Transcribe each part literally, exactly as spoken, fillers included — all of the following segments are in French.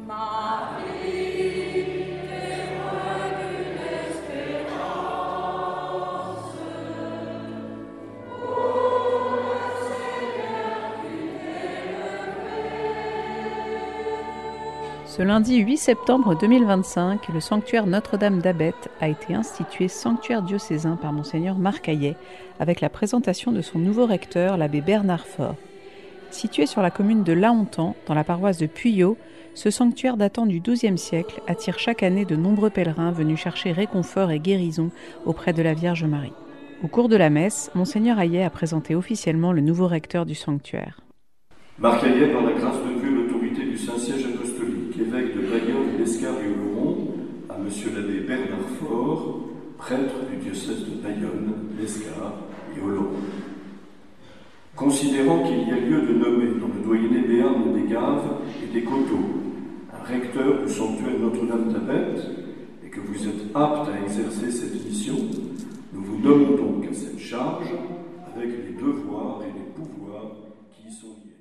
Ce lundi huit septembre deux mille vingt-cinq, le sanctuaire Notre-Dame d'Abette a été institué sanctuaire diocésain par Monseigneur Marc Hayet, avec la présentation de son nouveau recteur, l'abbé Bernard Faure. Situé sur la commune de Lahontan, dans la paroisse de Puyot, ce sanctuaire datant du douzième siècle attire chaque année de nombreux pèlerins venus chercher réconfort et guérison auprès de la Vierge Marie. Au cours de la messe, Monseigneur Hayet a présenté officiellement le nouveau recteur du sanctuaire. Marc Hayet, dans la grâce de Dieu, l'autorité du Saint-Siège apostolique, évêque de Bayonne, l'Escar et Oloron, à Monsieur l'abbé Bernard Faure, prêtre du diocèse de Bayonne, l'Escar et Oloron. Considérant qu'il y a lieu de nommer dans le doyenné béarn des Gaves et des Coteaux un recteur du sanctuaire Notre-Dame d'Abette et que vous êtes apte à exercer cette mission, nous vous nommons donc à cette charge avec les devoirs et les pouvoirs qui y sont liés.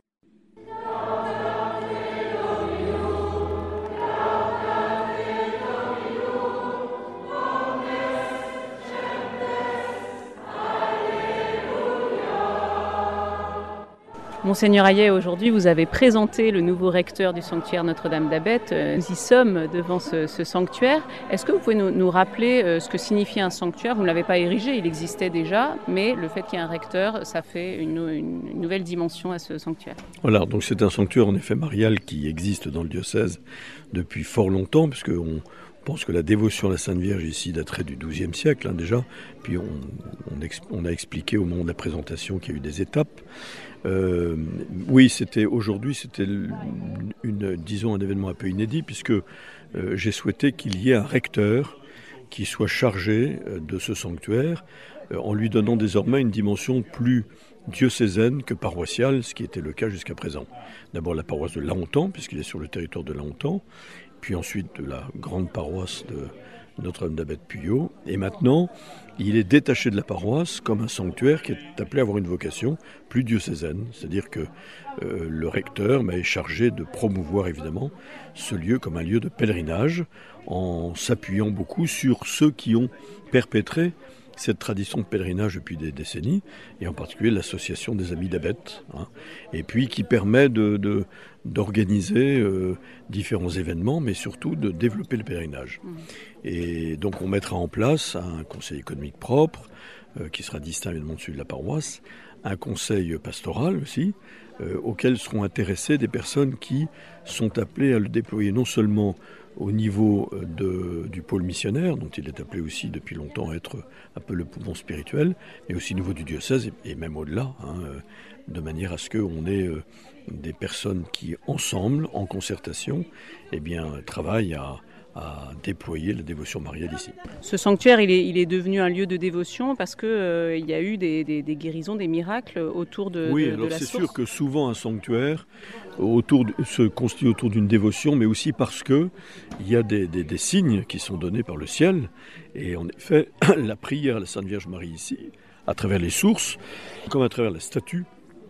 Monseigneur Hayet, aujourd'hui vous avez présenté le nouveau recteur du sanctuaire Notre-Dame d'Abette. Nous y sommes devant ce, ce sanctuaire. Est-ce que vous pouvez nous, nous rappeler ce que signifie un sanctuaire ? Vous ne l'avez pas érigé, il existait déjà, mais le fait qu'il y ait un recteur, ça fait une, une, une nouvelle dimension à ce sanctuaire. Voilà, donc c'est un sanctuaire en effet marial qui existe dans le diocèse depuis fort longtemps, puisque on Je pense que la dévotion à la Sainte Vierge ici daterait du douzième siècle hein, déjà. Puis on, on, ex, on a expliqué au moment de la présentation qu'il y a eu des étapes. Euh, oui, c'était aujourd'hui, c'était une, une, disons un événement un peu inédit puisque euh, j'ai souhaité qu'il y ait un recteur qui soit chargé de ce sanctuaire euh, en lui donnant désormais une dimension plus diocésaine que paroissiale, ce qui était le cas jusqu'à présent. D'abord la paroisse de Lahontan, puisqu'il est sur le territoire de Lahontan, puis ensuite de la grande paroisse de Notre-Dame d'Abette Puyot. Et maintenant, il est détaché de la paroisse comme un sanctuaire qui est appelé à avoir une vocation plus diocésaine. C'est-à-dire que euh, le recteur est chargé de promouvoir évidemment ce lieu comme un lieu de pèlerinage en s'appuyant beaucoup sur ceux qui ont perpétré cette tradition de pèlerinage depuis des décennies, et en particulier l'association des Amis d'Abette, hein, et puis qui permet de, de, d'organiser euh, différents événements, mais surtout de développer le pèlerinage. Mmh. Et donc on mettra en place un conseil économique propre, euh, qui sera distinct évidemment de celui de la paroisse, un conseil pastoral aussi, euh, auquel seront intéressées des personnes qui sont appelées à le déployer non seulement au niveau de, du pôle missionnaire, dont il est appelé aussi depuis longtemps à être un peu le poumon spirituel, mais aussi au niveau du diocèse et, et même au-delà, hein, de manière à ce qu'on ait euh, des personnes qui, ensemble, en concertation, eh bien, travaillent à, à déployer la dévotion mariale ici. Ce sanctuaire, il est, il est devenu un lieu de dévotion parce qu'il euh, y a eu des, des, des guérisons, des miracles autour de, oui, de, de alors la c'est source. Sûr que souvent un sanctuaire autour de, se constitue autour d'une dévotion, mais aussi parce qu'il y a des, des, des signes qui sont donnés par le ciel. Et en effet, la prière à la Sainte Vierge Marie ici, à travers les sources, comme à travers la statue,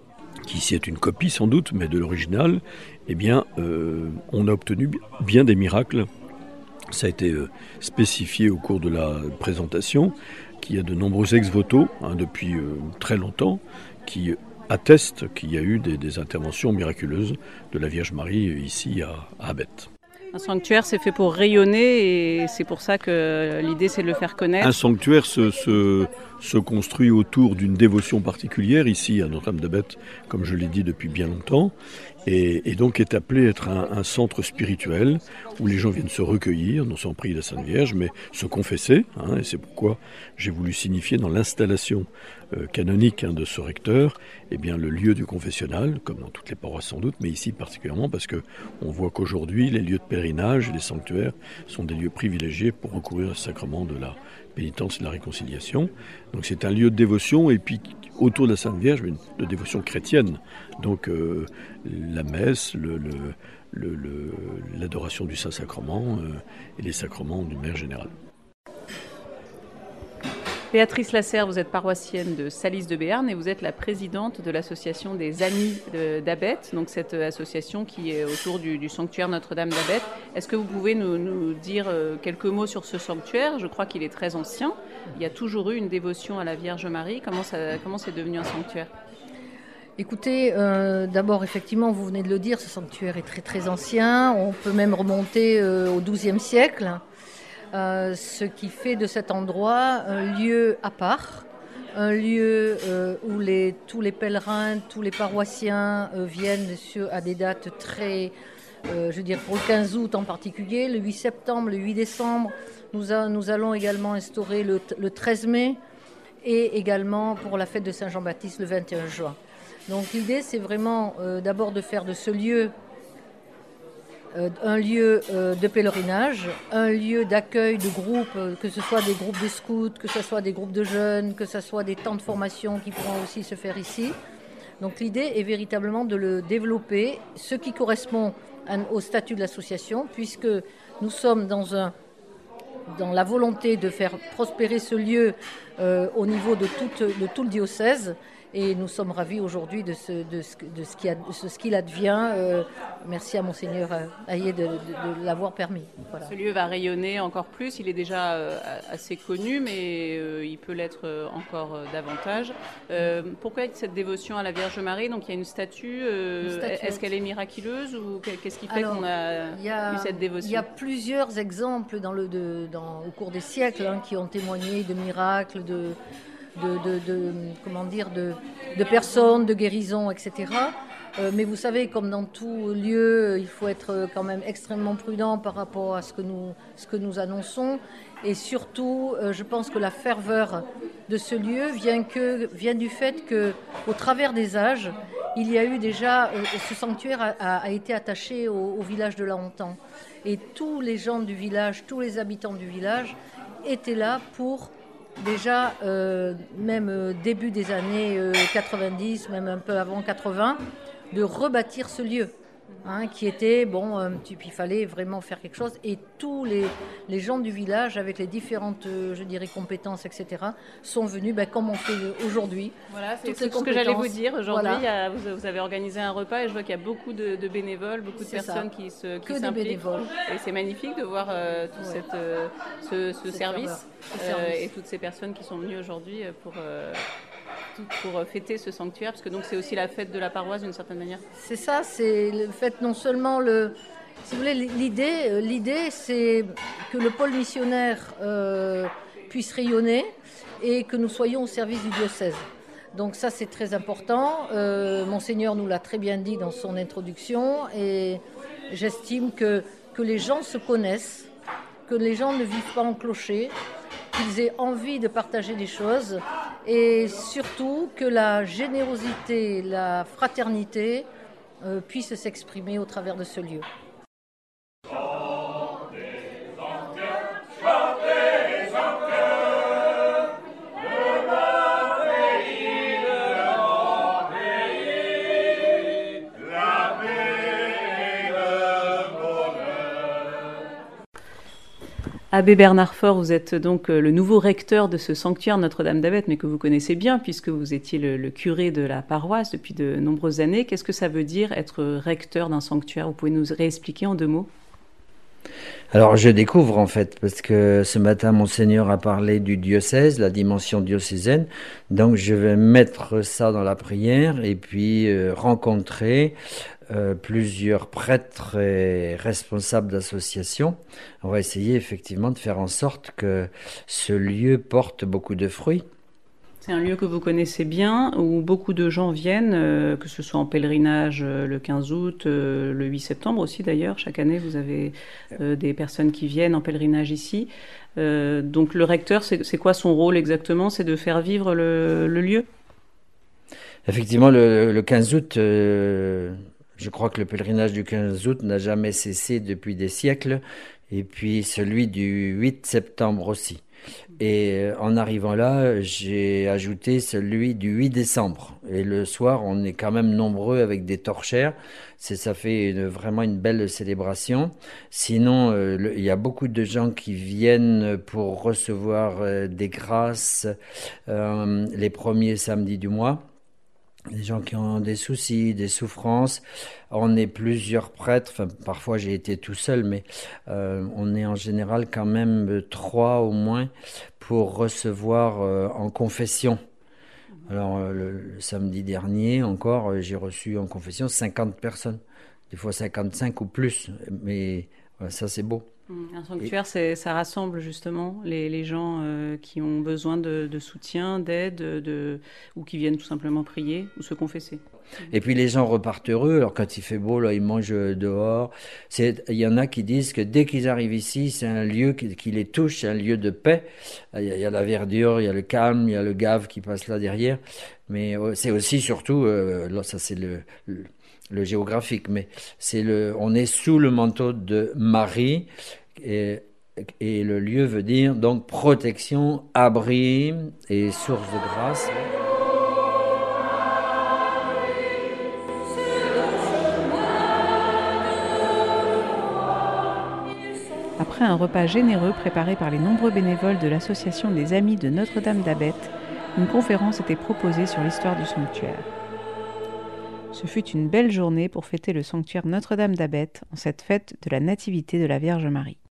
qui ici est une copie sans doute, mais de l'original, eh bien, euh, on a obtenu bien des miracles. Ça a été euh, spécifié au cours de la présentation, qu'il y a de nombreux ex-voto, hein, depuis euh, très longtemps, qui attestent qu'il y a eu des, des interventions miraculeuses de la Vierge Marie ici à, à Abette. Un sanctuaire, c'est fait pour rayonner et c'est pour ça que l'idée, c'est de le faire connaître. Un sanctuaire se, se, se construit autour d'une dévotion particulière, ici à Notre-Dame d'Abette, comme je l'ai dit depuis bien longtemps, et, et donc est appelé à être un, un centre spirituel où les gens viennent se recueillir, non sans prier la Sainte Vierge, mais se confesser, hein, et c'est pourquoi j'ai voulu signifier dans l'installation euh, canonique hein, de ce recteur, eh bien, le lieu du confessionnal, comme dans toutes les paroisses sans doute, mais ici particulièrement parce qu'on voit qu'aujourd'hui, les lieux de pèlerinage et les sanctuaires sont des lieux privilégiés pour recourir au sacrement de la pénitence et de la réconciliation. Donc c'est un lieu de dévotion et puis autour de la Sainte Vierge, une de dévotion chrétienne. Donc euh, la messe, le, le, le, le, l'adoration du Saint-Sacrement euh, et les sacrements d'une manière générale. Béatrice Lasserre, vous êtes paroissienne de Salis de Béarn et vous êtes la présidente de l'association des Amis d'Abette, donc cette association qui est autour du, du sanctuaire Notre-Dame d'Abette. Est-ce que vous pouvez nous, nous dire quelques mots sur ce sanctuaire? Je crois qu'il est très ancien. Il y a toujours eu une dévotion à la Vierge Marie. Comment ça, comment c'est devenu un sanctuaire? Écoutez, euh, d'abord, effectivement, vous venez de le dire, ce sanctuaire est très très ancien. On peut même remonter euh, au douzième siècle. Euh, ce qui fait de cet endroit un lieu à part, un lieu euh, où les, tous les pèlerins, tous les paroissiens euh, viennent sur, à des dates très, euh, je veux dire pour le quinze août en particulier, le huit septembre, le huit décembre, nous, a, nous allons également instaurer le, le treize mai et également pour la fête de Saint-Jean-Baptiste le vingt et un juin. Donc l'idée c'est vraiment euh, d'abord de faire de ce lieu Euh, un lieu euh, de pèlerinage, un lieu d'accueil de groupes, euh, que ce soit des groupes de scouts, que ce soit des groupes de jeunes, que ce soit des temps de formation qui pourront aussi se faire ici. Donc l'idée est véritablement de le développer, ce qui correspond à, au statut de l'association, puisque nous sommes dans, un, dans la volonté de faire prospérer ce lieu euh, au niveau de, toute, de tout le diocèse. Et nous sommes ravis aujourd'hui de ce, de ce, de ce, qui, a, de ce qu'il advient. Euh, merci à Monseigneur Hayet de, de, de l'avoir permis. Voilà. Ce lieu va rayonner encore plus. Il est déjà euh, assez connu, mais euh, il peut l'être encore euh, davantage. Euh, pourquoi cette dévotion à la Vierge Marie? Donc il y a une statue. Euh, une statue. Est-ce qu'elle est miraculeuse ou qu'est-ce qui fait Alors, qu'on a, a eu cette dévotion? Il y a plusieurs exemples dans le, de, dans, au cours des siècles hein, qui ont témoigné de miracles, de... De, de, de, comment dire, de, de personnes, de guérisons, et cetera. Euh, mais vous savez, comme dans tout lieu, il faut être quand même extrêmement prudent par rapport à ce que nous, ce que nous annonçons. Et surtout, euh, je pense que la ferveur de ce lieu vient, que, vient du fait qu'au travers des âges, il y a eu déjà, euh, ce sanctuaire a, a, a été attaché au, au village de La Hontan. Et tous les gens du village, tous les habitants du village étaient là pour... Déjà, euh, même euh, début des années euh, quatre-vingt-dix, même un peu avant quatre-vingts, de rebâtir ce lieu, hein, qui était, bon, euh, il fallait vraiment faire quelque chose. Et tous les, les gens du village, avec les différentes, euh, je dirais, compétences, et cetera, sont venus, ben, comme on fait aujourd'hui. Voilà, c'est ce que j'allais vous dire. Aujourd'hui, voilà. il y a, vous, vous avez organisé un repas et je vois qu'il y a beaucoup de, de bénévoles, beaucoup de c'est personnes ça. qui se qui s'impliquent. Et c'est magnifique de voir euh, tout ouais. cette, euh, ce, ce service euh, et toutes ces personnes qui sont venues aujourd'hui pour... Euh, pour fêter ce sanctuaire, parce que donc c'est aussi la fête de la paroisse d'une certaine manière. C'est ça, c'est le fait non seulement le, si vous voulez, l'idée, l'idée c'est que le pôle missionnaire euh, puisse rayonner et que nous soyons au service du diocèse. Donc ça c'est très important. Euh, Monseigneur nous l'a très bien dit dans son introduction et j'estime que que les gens se connaissent, que les gens ne vivent pas en clocher, qu'ils aient envie de partager des choses et surtout que la générosité, la fraternité euh, puissent s'exprimer au travers de ce lieu. Abbé Bernard Faure, vous êtes donc le nouveau recteur de ce sanctuaire Notre-Dame d'Abette, mais que vous connaissez bien puisque vous étiez le, le curé de la paroisse depuis de nombreuses années. Qu'est-ce que ça veut dire être recteur d'un sanctuaire? Vous pouvez nous réexpliquer en deux mots? Alors je découvre en fait, parce que ce matin Monseigneur a parlé du diocèse, la dimension diocésaine, donc je vais mettre ça dans la prière et puis euh, rencontrer euh, plusieurs prêtres et responsables d'associations. On va essayer effectivement de faire en sorte que ce lieu porte beaucoup de fruits. C'est un lieu que vous connaissez bien, où beaucoup de gens viennent, euh, que ce soit en pèlerinage euh, le quinze août, euh, le huit septembre aussi d'ailleurs. Chaque année, vous avez euh, des personnes qui viennent en pèlerinage ici. Euh, donc le recteur, c'est, c'est quoi son rôle exactement? C'est de faire vivre le, le lieu? Effectivement, le, le quinze août, euh, je crois que le pèlerinage du quinze août n'a jamais cessé depuis des siècles, et puis celui du huit septembre aussi. Et en arrivant là, j'ai ajouté celui du huit décembre. Et le soir, on est quand même nombreux avec des torchères. C'est, ça fait une- vraiment une belle célébration. Sinon, euh, le- il y a beaucoup de gens qui viennent pour recevoir euh, des grâces euh, les premiers samedis du mois. Des gens qui ont des soucis, des souffrances. On est plusieurs prêtres, enfin, parfois j'ai été tout seul, mais euh, on est en général quand même euh, trois au moins pour recevoir euh, en confession. Alors euh, le, le samedi dernier encore, euh, j'ai reçu en confession cinquante personnes, des fois cinquante-cinq ou plus, mais euh, ça c'est beau. Un Et- sanctuaire, c'est, ça rassemble justement les, les gens euh, qui ont besoin de, de soutien, d'aide, de, ou qui viennent tout simplement prier ou se confesser. Et puis les gens repartent heureux. Alors quand il fait beau, là, ils mangent dehors. C'est, il y en a qui disent que dès qu'ils arrivent ici, c'est un lieu qui, qui les touche, c'est un lieu de paix. Il y, a, il y a la verdure, il y a le calme, il y a le gave qui passe là derrière. Mais euh, c'est aussi surtout, euh, là, ça c'est le, le, le géographique, mais c'est le, on est sous le manteau de Marie. Et, et le lieu veut dire donc protection, abri et source de grâce. Après un repas généreux préparé par les nombreux bénévoles de l'association des Amis de Notre-Dame d'Abet, une conférence était proposée sur l'histoire du sanctuaire. Ce fut une belle journée pour fêter le sanctuaire Notre-Dame d'Abet en cette fête de la Nativité de la Vierge Marie.